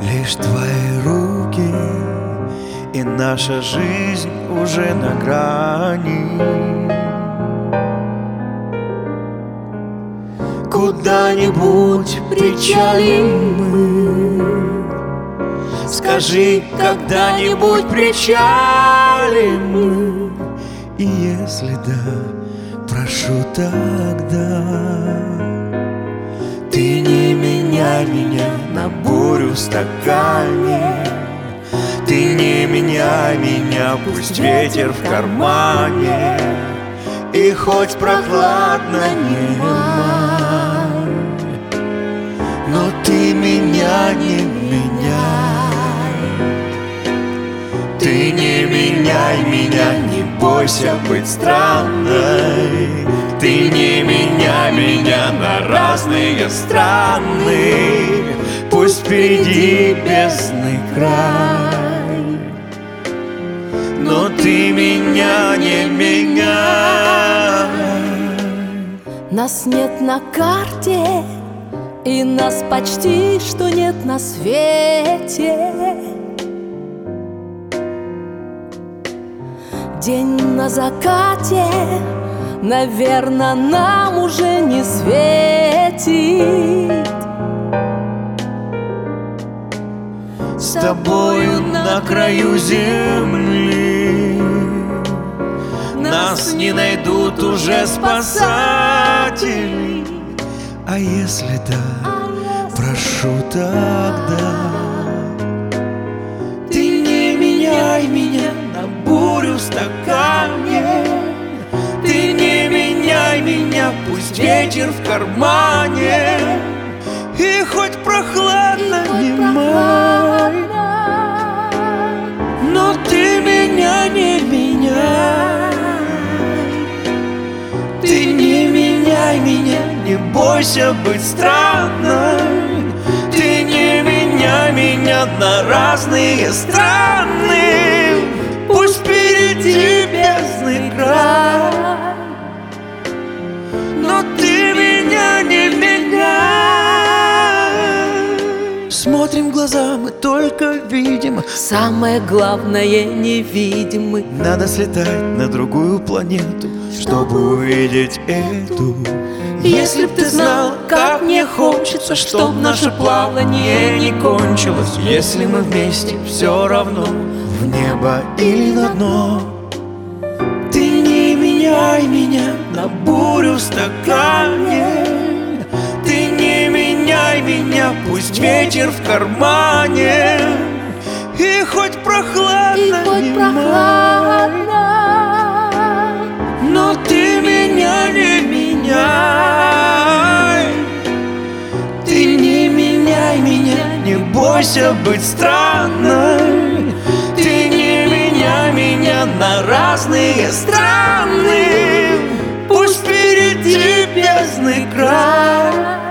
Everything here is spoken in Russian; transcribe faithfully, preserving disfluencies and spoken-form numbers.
Лишь твои руки, и наша жизнь уже на грани. Куда-нибудь причалим мы. Скажи, когда-нибудь причалим мы. И если да, прошу тогда, ты не меняй меня на бурю в стакане. Ты не меняй меня, пусть ветер в кармане. И хоть прохладно не май, но ты меня не меняй. Ты не меняй меня, не бойся быть странной. Ты не меняй меня на разные страны. Пусть впереди бездны край, но ты меня не меняй. Нас нет на карте, и нас почти что нет на свете. День на закате, наверно, нам уже не светит. С тобою на краю земли нас не найдут уже спасатели. А если да, прошу тогда, ты не меняй меня на бурю в стакане. Ты не меняй меня, пусть ветер в кармане. И хоть прохладно не май, но ты меня не меняй. Ты не меняй меня, не бойся быть странной. Ты не меняй меня на разные страны. Пусть впереди бездны край, но ты меня не меняй. Смотрим в глаза, мы только видим. Самое главное не видим мы. Надо слетать на другую планету, чтобы увидеть эту. Если б ты знал, как мне хочется, чтоб наше плавание не кончилось. Если мы вместе, все равно в небо или на дно. Ты не меняй меня на бурю в стакане. Ты не меняй меня, пусть ветер в кармане. И хоть прохладно, И хоть не прохладно, май, но ты меня не меняй. Ты не меняй меня, не бойся быть странной. Ты не меняй меня на разные страны. Пусть впереди бездны край,